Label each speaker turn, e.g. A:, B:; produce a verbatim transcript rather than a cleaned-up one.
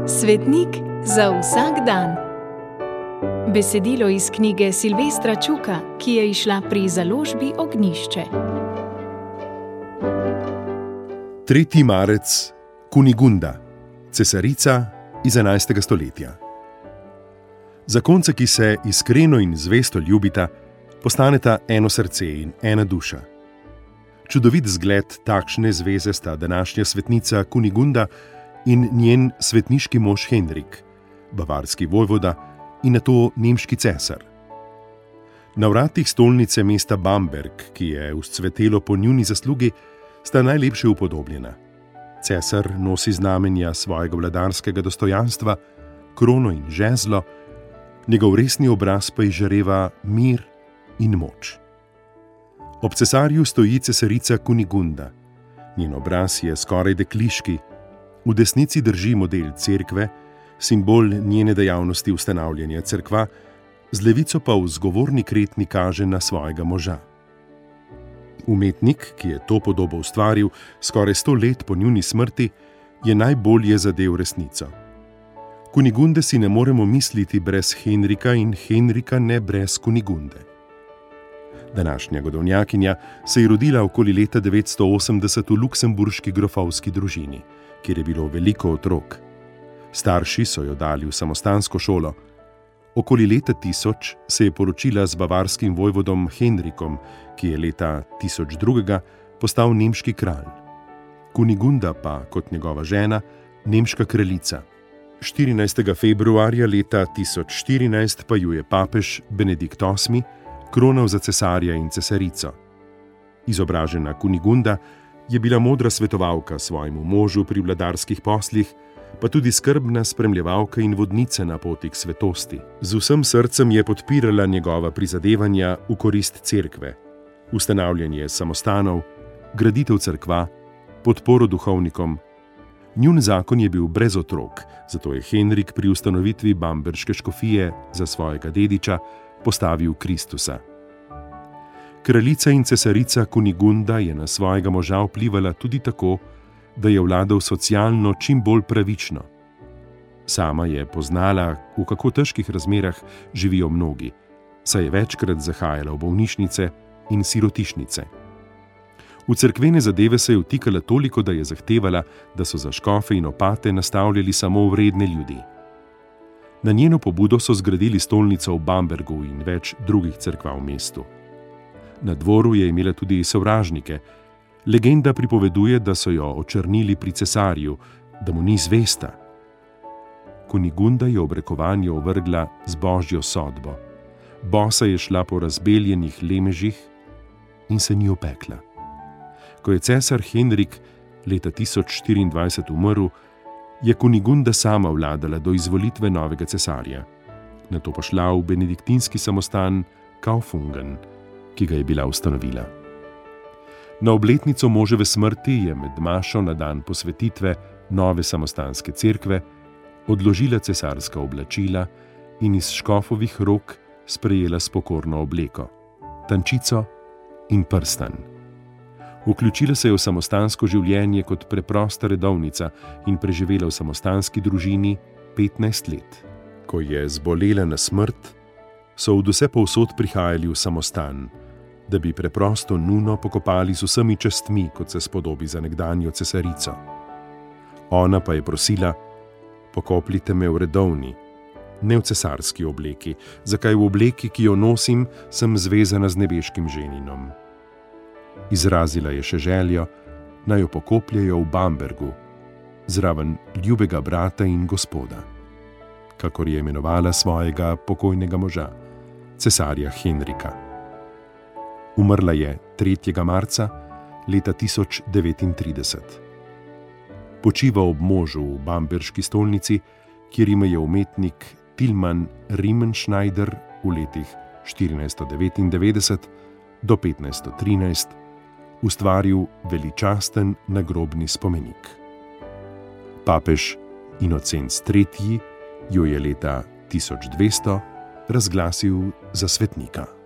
A: Svetnik za vsak dan. Besedilo iz knjige Silvestra Čuka, ki je izšla pri založbi Ognjišče.
B: tretji marec, Kunigunda, cesarica iz enajstega stoletja. Zakonca, ki se iskreno in zvesto ljubita, postaneta eno srce in ena duša. Čudovit zgled takšne zveze sta današnja svetnica Kunigunda in njen svetniški mož Henrik, bavarski vojvoda in nato nemški cesar. Na vratih stolnice mesta Bamberg, ki je vzcvetelo po njuni zaslugi, sta najlepše upodobljena. Cesar nosi znamenja svojega vladarskega dostojanstva, krono in žezlo, njegov resni obraz pa izžareva mir in moč. Ob cesarju stoji cesarica Kunigunda. Njen obraz je skoraj dekliški, v desnici drži model cerkve, simbol njene dejavnosti ustanavljanja cerkva, z levico pa v zgovorni kretnji kaže na svojega moža. Umetnik, ki je to podobo ustvaril skoraj sto let po njuni smrti, je najbolje zadel resnico. Kunigunde si ne moremo misliti brez Henrika in Henrika ne brez Kunigunde. Današnja godovnjakinja se je rodila okoli leta devetsto osemdeset v luksemburški grofovski družini, kjer je bilo veliko otrok. Starši so jo dali v samostansko šolo. Okoli leta tisoč se je poročila z bavarskim vojvodom Henrikom, ki je leta tisoč dva postal nemški kralj. Kunigunda pa, kot njegova žena, nemška kraljica. štirinajstega februarja leta tisoč štirinajst pa ju je papež Benedikt osmi kronal za cesarja in cesarico. Izobražena Kunigunda je bila modra svetovalka svojemu možu pri vladarskih poslih, pa tudi skrbna spremljevalka in vodnica na poti k svetosti. Z vsem srcem je podpirala njegova prizadevanja v korist cerkve, ustanavljanje samostanov, graditev cerkva, podporo duhovnikom. Njun zakon je bil brez otrok, zato je Henrik pri ustanovitvi bamberške škofije za svojega dediča postavil Kristusa. Kraljica in cesarica Kunigunda je na svojega moža vplivala tudi tako, da je vladal socialno čim bolj pravično. Sama je poznala, v kako težkih razmerah živijo mnogi, saj je večkrat zahajala v bolnišnice in sirotišnice. V cerkvene zadeve se je vtikala toliko, da je zahtevala, da so za škofe in opate nastavljali samo vredne ljudi. Na njeno pobudo so zgradili stolnico v Bambergu in več drugih cerkva v mestu. Na dvoru je imela tudi sovražnike. Legenda pripoveduje, da so jo očrnili pri cesarju, da mu ni zvesta. Kunigunda je obrekovanje ovrgla z božjo sodbo. Bosa je šla po razbeljenih lemežih in se ni opekla. Ko je cesar Henrik leta tisoč štiriindvajset umrl, je Kunigunda sama vladala do izvolitve novega cesarja. Nato pa šla v benediktinski samostan Kaufungen, ki ga je bila ustanovila. Na obletnico moževe smrti je med mašo na dan posvetitve nove samostanske cerkve odložila cesarska oblačila in iz škofovih rok sprejela spokorno obleko, tančico in prstan. Vključila se je v samostansko življenje kot preprosta redovnica in preživela v samostanski družini petnajst let. Ko je zbolela na smrt, so od vse povsod prihajali v samostan, da bi preprosto nuno pokopali z vsemi častmi, kot se spodobi za nekdanjo cesarico. Ona pa je prosila: pokopljite me v redovni, ne v cesarski obleki, zakaj v obleki, ki jo nosim, sem zvezana z nebeškim ženinom. Izrazila je še željo, naj jo pokopljajo v Bambergu, zraven ljubega brata in gospoda, kakor je imenovala svojega pokojnega moža, cesarja Henrika. Umrla je tretjega marca leta tisoč devetintrideset. Počiva ob možu v bamberški stolnici, kjer ima je umetnik Tilman Riemenschneider v letih štirinajststo devetindevetdeset do petnajststo trinajst ustvaril veličasten nagrobni spomenik. Papež Inocenc tretji jo je leta tisoč dvesto razglasil za svetnika.